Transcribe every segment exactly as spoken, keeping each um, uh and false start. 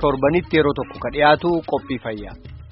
torbanitti yeroo tokko ka dhiyaatu qophii fayyaa.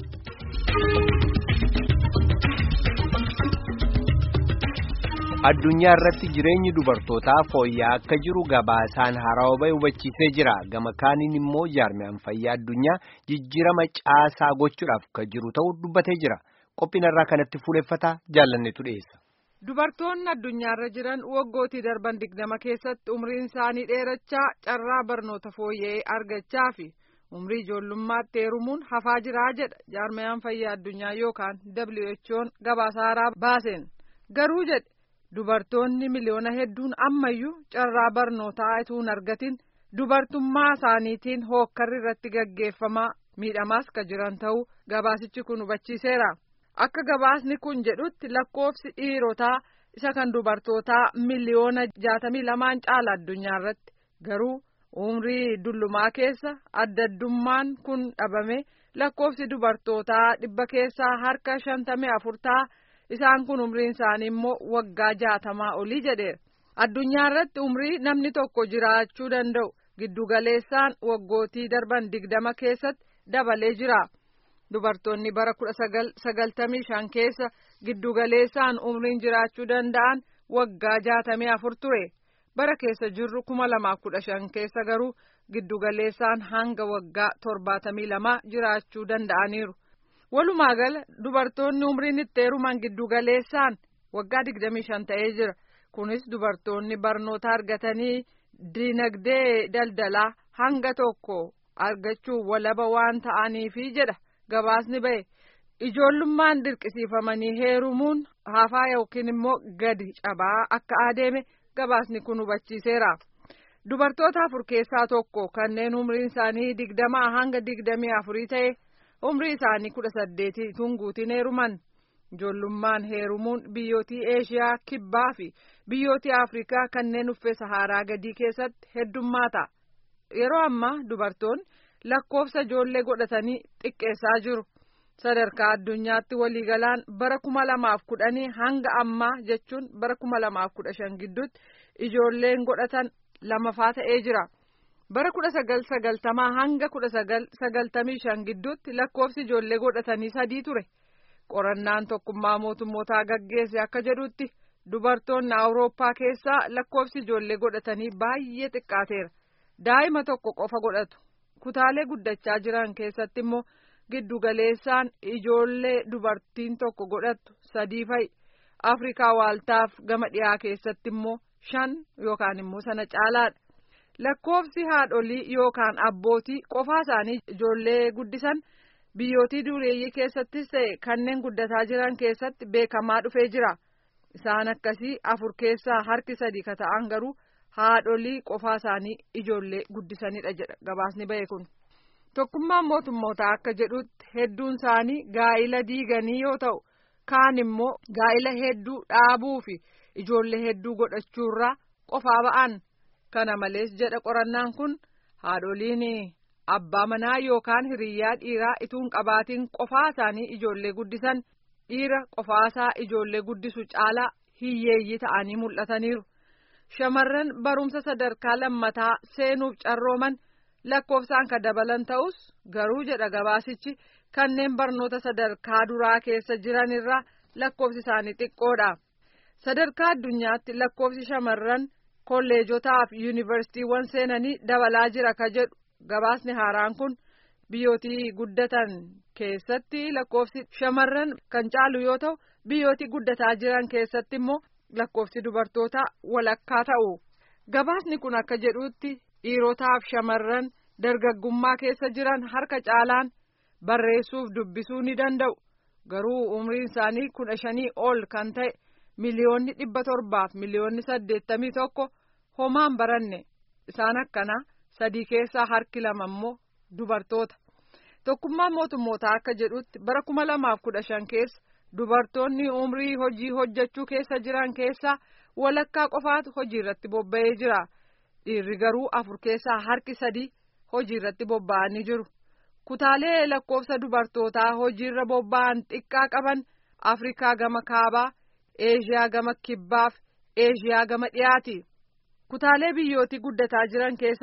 Addunyaa irratti jireenyi dubartootaa fooyya'aa akka jiru gabaasaan haarawaa bahe hubachiisee jira. Gama kaaniin immoo jaarmiyaan fayyaa addunyaa jijjiirama caasaa gochuudhaaf ka jiru ta'uu dubbatee jira. Qophiin irraa kanatti fuuleffataa jaallannetu dhiyeessa. Dubartoonni addunyaarra jiran waggootii darban digdama keessatti umriin isaanii dheerachaa carraa barnoota fooyya'ee argachaa fi umrii ijoollummaatti heerumuun hafaa jiraa jedha jaarmiyaan fayyaa addunyaa yookaan W H O'n gabaasa haaraa baaseen. Garuu jedhe dubartoonni miliyoona hedduun ammayyuu carraa barnootaa utuu hin argatin dubartummaa isaaniitiin hookkarri irratti gaggeeffamaa miidhamaas ka jiran ta'uu gabaasichi kun hubachiiseera. Akka gabaasni kun jedhutti lakkoofsi dhiirotaa isa kan dubartootaa miliyoona jaatamii lamaan caala addunyaa irratti garuu umrii dullumaa keessa adda addummaan kun dhabame lakkoofsi dubartootaa dhibba keessaa harka shantamii afur ta'a isaan kun umriin isaanii immoo waggaa jaatamaa olii jedheera. Addunyaa irratti umrii namni tokko jiraachuu danda'u giddugaleessaan waggootii darban digdama keessatti dabalee jira. Dubartoonni bara kudha sagal sagaltamii shan keessa giddugaleessaan umriin jiraachuu danda'an waggaa jaatamii afur ture. Bara keessa jirru kuma lamaaf kudha shan keessa garuu giddugaleessaan hanga waggaa torbaatamii lama jiraachuu danda'aniiru. Walumaa gala dubartoonni umriin itti heeruman giddugaleessaan waggaa digdamii shan ta'ee jira. Kunis dubartoonni barnoota argatanii dinagdee daldalaa hanga tokko argachuu walaba waan ta'aniifi jedha. Gabaasni bahe ijoollummaan dirqisiifamanii heerumuun hafaa yookiin immoo gadi cabaa akka adeeme gabaasni kun hubachiiseera. Dubartoota afur keessaa tokko kanneen umriin isaanii digdamaa hanga digdamii afurii ta'e umrii isaanii kudha saddeetii tunguutiin heeruman. Ijoollummaan heerumuun biyyootii Eeshiyaa kibbaa fi biyyootii Afrikaa kanneen uffee Saharaa gadii keessatti heddummaata. Yeroo ammaa dubartoonni lakkoofsa ijoollee godhatanii xiqqeessaa jiru. Sadarkaa addunyaatti waliigalaan bara kuma lamaaf kudhanii hanga ammaa jechuun bara kuma lamaaf kudha shan gidduutti ijoolleen godhatan lamafaa ta'ee jira. Bara kudha sagal sagaltamaa hanga kudha sagal sagaltamii shan gidduutti lakkoofsi ijoollee godhatanii sadii ture. Qorannaan tokkummaa mootummootaa gaggeesse akka jedhutti dubartoonni Awurooppaa keessaa lakkoofsi ijoollee godhatanii baay'ee xiqqaateera. Daa'ima tokko qofa godhatu. Kutaalee guddachaa jiran keessatti immoo giddugaleessaan ijoollee dubartiin tokko godhattu sadii fa'i. Afrikaa waaltaaf gama dhiyaa keessatti immoo shan yookaan immoo sana caalaadha. Lakkoofsi haadholii yookaan abbootii qofaa isaanii ijoollee guddisan biyyootii dureeyyii keessattis ta'e kanneen guddataa jiran keessatti beekamaa dhufee jira. Isaan akkasii afur keessaa harki sadii ka ta'an garuu haadholii qofaa isaanii ijoollee guddisanidha jedha gabaasni bahe kun. Tokkummaan mootummootaa akka jedhutti hedduun isaanii gaa'ila diiganii yoo ta'u kaan immoo gaa'ila hedduu dhaabuu fi ijoollee hedduu godhachuurraa qofaa ba'an. Kana malees jedha qorannaan kun haadholiin abbaa manaa yookaan hiriyyaa dhiiraa ituun qabaatiin qofaa isaanii ijoollee guddisan dhiira qofaasaa ijoollee guddisu caalaa hiyyeeyyii ta'anii mul'ataniiru. Shamarran barumsa sadarkaa lammataa seenuuf carrooman lakkoofsaan ka dabalan ta'us garuu jedha gabaasichi kanneen barnoota sadarkaa duraa keessa jiran irraa lakkoofsi isaanii xiqqoodha. Sadarkaa addunyaatti lakkoofsi shamarran kolleejotaa fi yuunivarsiitiiwwan seenanii dabalaa jira ka jedhu gabaasni haaraan kun biyyootii guddatan keessatti lakkoofsi shamarran kan caalu yoo ta'u biyyootii guddataa jiran keessatti immoo lakkoofsi dubartootaa walakkaa ta'u. Gabaasni kun akka jedhutti dhiirotaaf shamarran dargaggummaa keessa jiran harka caalaan barreessuuf dubbisuu ni danda'u. Garuu umriin isaanii kudha shanii ol kan ta'e miliyoonni dhibba torbaaf miliyoonni saddeettamii tokko homaan baranne. Isaan akkana sadii keessaa harki lama immoo dubartoota. Tokkummaan mootummootaa akka jedhutti bara kuma lamaaf kudha shan keessa dubartoonni umrii hojii hojjechuu keessa jiran keessaa walakkaa qofaatu hojii irratti bobba'ee jira. Dhiirri garuu afur keessaa harki sadii hojii irratti bobba'anii jiru. Kutaalee lakkoofsa dubartootaa hojii irra bobba'an xiqqaa qaban Afrikaa gama kaabaa, Eeshiyaa gama kibbaaf, Eeshiyaa gama dhiyaati. Kutaalee biyyootii guddataa jiran keessatti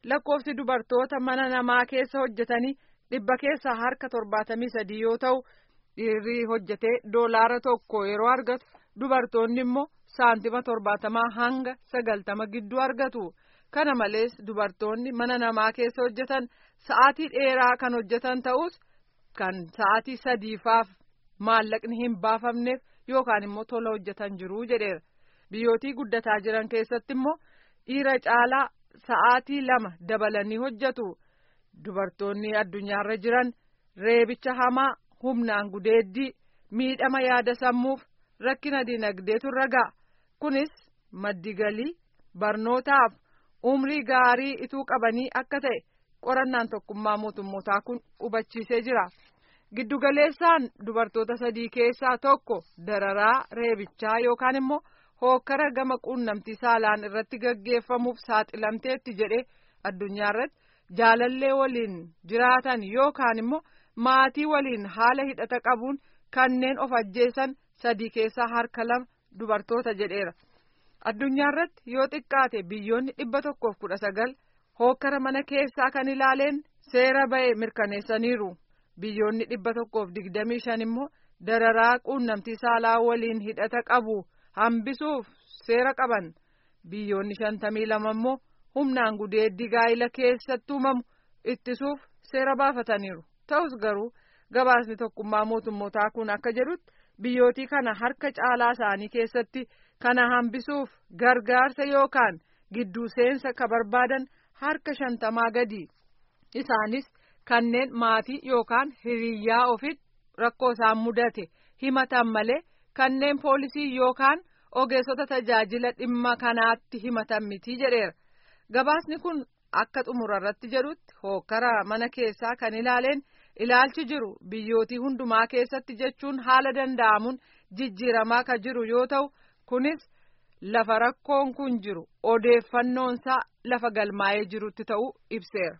lakkoofsi dubartoota mana namaa keessa hojjetanii dhibba keessaa harka torbaatamii sadii yoo ta'u dhiirri hojjetee doolaara tokko yeroo argatu dubartoonni immoo saantima torbaatamaa hanga sagaltama gidduu argatu. Kana malees dubartoonni mana namaa keessa hojjetan sa'aatii dheeraa kan hojjetan ta'us kan sa'aatii sadiifaaf maallaqni hin baafamneef yookaan immoo tola hojjetan jiru jedheera. Biyyootii guddataa jiran keessatti immoo dhiira caalaa sa'aatii lama dabalanii hojjetu. Dubartoonni addunyaarra jiran reebicha hamaa, humnaan gudeeddii, miidhama yaada sammuuf rakkina dinagdeetu irra ga'a. Kunis maddi galii barnootaaf umrii gaarii ituu qabanii akka ta'e qorannaan tokkummaa mootummootaa kun hubachiisee jira. Giddugaleessaan dubartoota sadii keessaa tokko dararaa reebichaa yookaan immoo hookkara gama quunnamtii saalaan irratti gaggeeffamuuf saaxilamteetti jedhee addunyaarratti jaalallee waliin jiraatan yookaan immoo maatii waliin haala hidhata qabuun kanneen of ajjeesan sadii keessaa harka lama dubartoota jedheera. Addunyaarratti yoo xiqqaate biyyoonni dhibba tokkoof kudha sagal hookkara mana keessaa kan ilaaleen seera ba'e mirkaneessaniiru. Biyyoonni dhibba tokkoof digdamii shan immoo dararaa quunnamtii saalaa waliin hidhata qabu hambisuuf seera qaban. Biyyoonni shantamii lama immoo humnaan gudeeddii gaa'ila keessatti uumamu ittisuuf seera baafataniiru. Ta'us garuu gabaasni tokkummaa mootummootaa kun akka jedhutti biyyootii kana harka caalaa isaanii keessatti kana hambisuuf gargaarsa yookaan gidduu seensa ka barbaadan harka shantamaa gadi. Isaanis kanneen maatii yookaan hiriyyaa ofitti rakkoo isaan mudate himatan malee kanneen poolisii yookaan ogeessota tajaajila dhimma kanaatti himatan miti jedheera. Gabaasni kun akka xumurarratti jedhutti hookkara mana keessaa kan ilaaleen ilaalchi jiru biyyootii hundumaa keessatti jechuun haala danda'amuun jijjiiramaa ka jiru yoo ta'u kunis lafa rakkoon kun jiru odeeffannoonsaa lafa galmaa'ee jirutti ta'uu ibseera.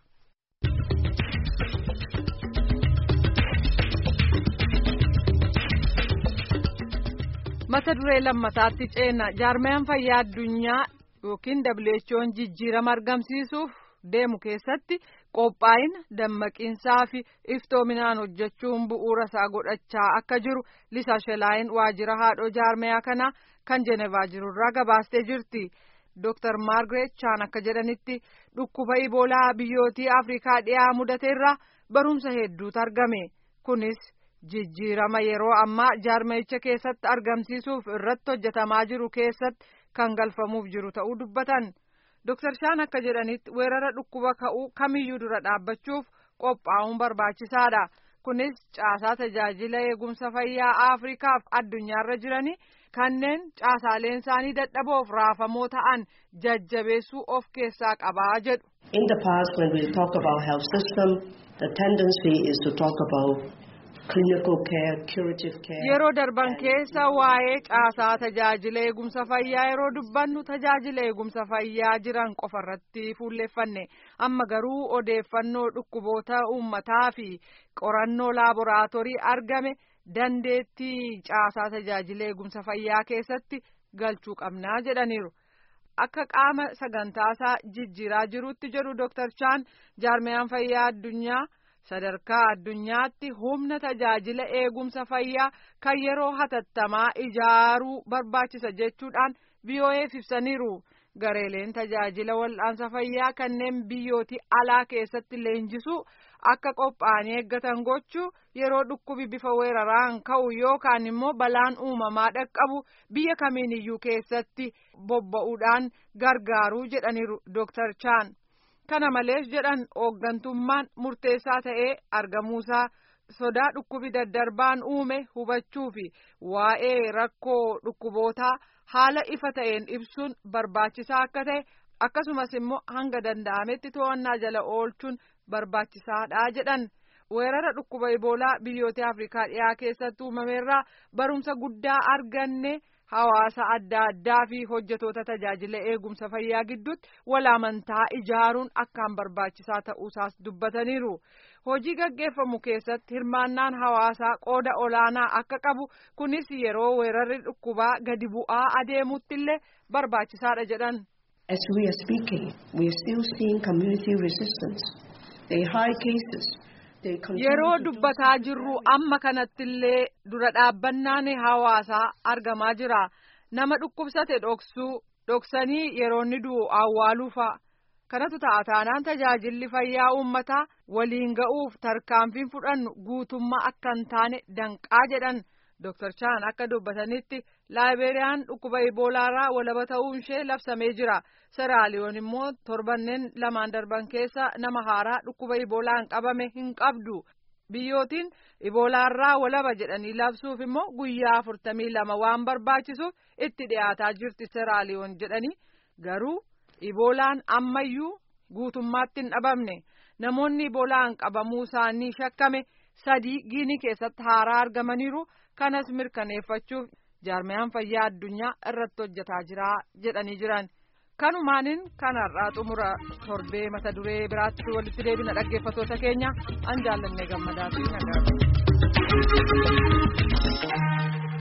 Mata duree lammataatti ceena jaarmayaan fayyaa addunyaa yookiin W H O'n jijjiirama argamsiisuuf deemu keessatti qophaa'ina dammaqiinsaa fi iftoominaan hojjechuun bu'uura isaa godhachaa akka jiru Lisaa Shelaayin waajjira haadhoo jaarmayaa kanaa kan Jenevaa jirurraa gabaastee jirti. Dooktar Maargaret Chaan akka jedhanitti dhukkuba Iboolaa biyyootii Afrikaa dhiyaa mudateerraa barumsa hedduutu argame. Kunis jijjiirama yeroo ammaa jaarmayicha keessatti argamsiisuuf irratti hojjetamaa jiru keessatti kan galfamuuf jiru ta'uu dubbatan. Dooktar Chaan akka jedhanitti weerara dhukkuba ka'uu kamiyyuu dura dhaabbachuuf qophaa'uun barbaachisaadha. Kunis caasaa tajaajila eegumsa fayyaa Afrikaaf addunyaarra jiranii kanneen caasaaleen isaanii dadhaboof raafamoo ta'an jajjabeessuu of keessaa qabaa jedhu. In the past when we talk about health system, the tendency is to talk about clinical care, curative care. Yeroo darban keessa waa'ee caasaa tajaajila eegumsa fayyaa yeroo dubbannu tajaajila eegumsa fayyaa jiran qofarratti fuulleeffanne. Amma garuu odeeffannoo dhukkuboota uummataa fi qorannoo laaboraatoorii argame dandeettii caasaa tajaajila eegumsa fayyaa keessatti galchuu qabnaa jedhaniiru. Akka qaama sagantaasaa jijjiiraa jirutti jedhu Dooktar Chaan jaarmayaan fayyaa addunyaa sadarkaa addunyaatti humna tajaajila eegumsa fayyaa kan yeroo hatattamaa ijaaruu barbaachisa jechuudhaan V O Eef ibsaniiru. Gareeleen tajaajila wal'aansa fayyaa kanneen biyyootii alaa keessatti leenjisuu akka qophaa'anii eeggatan gochuu yeroo dhukkubi bifa weeraraan ka'u yookaan immoo balaan uumamaa dhaqqabu biyya kamiiniyyuu keessatti bobba'uudhaan gargaaruu jedhaniiru Dooktar Chaan. Kana malees jedhan hooggantummaan murteessaa ta'ee argamuusaa sodaa dhukkubi daddarbaan uume hubachuu fi waa'ee rakkoo dhukkubootaa haala ifa ta'een ibsuun barbaachisaa akka ta'e akkasumas immoo hanga danda'ametti to'annaa jala oolchuun barbaachisaadha jedhan. Weerara dhukkuba Iboolaa biyyoota Afrikaa dhiyaa keessatti uumameerraa barumsa guddaa arganne. Hawaasa adda addaa fi hojjetoota tajaajila eegumsa fayyaa gidduutti wal amantaa ijaaruun akkaan barbaachisaa ta'uusaas dubbataniiru. Hojii gaggeeffamu keessatti hirmaannaan hawaasaa qooda olaanaa akka qabu kunis yeroo weerarri dhukkubaa gadi bu'aa adeemutti illee barbaachisaadha jedhan. As we are speaking, we are still seeing community resistance. There are high cases. Yeroo dubbataa jirru amma kanattillee dura dhaabbannaan hawaasaa argamaa jira. Nama dhukkubsate dhoksuu, dhoksanii yeroo inni du'u awwaaluufa. Kanatu ta'a taanaan tajaajilli fayyaa uummataa waliin ga'uuf tarkaanfiin fudhannu guutummaa akka hin taane danqaa jedhan. Doktor Chaan akka dubbatanitti Laayibeeriyaan dhukkuba Iboolaarraa walaba ta'uun ishee labsamee jira. Seraaliyoon immoo torbanneen lamaan darban keessa nama haaraa dhukkuba Iboolaan qabame hin qabdu. Biyyootiin Iboolaarraa walaba jedhanii labsuuf immoo guyyaa afurtamii lama waan barbaachisuuf itti dhiyaataa jirti Seraaliyoon jedhanii. Garuu Iboolaan ammayyuu guutummaatti hin dhabamne. Namoonni Iboolaan qabamuu isaanii shakkame sadii Giinii keessatti haaraa argamaniiru. Kanas mirkaneeffachuuf jaarmiyaan fayyaa addunyaa irratti hojjetaa jira jedhanii jiran. Kanumaanin kanarraa xumura torbee mata duree biraatti walitti deebina dhaggeeffattoota keenya an jaallannee gammadaa fi nagaa.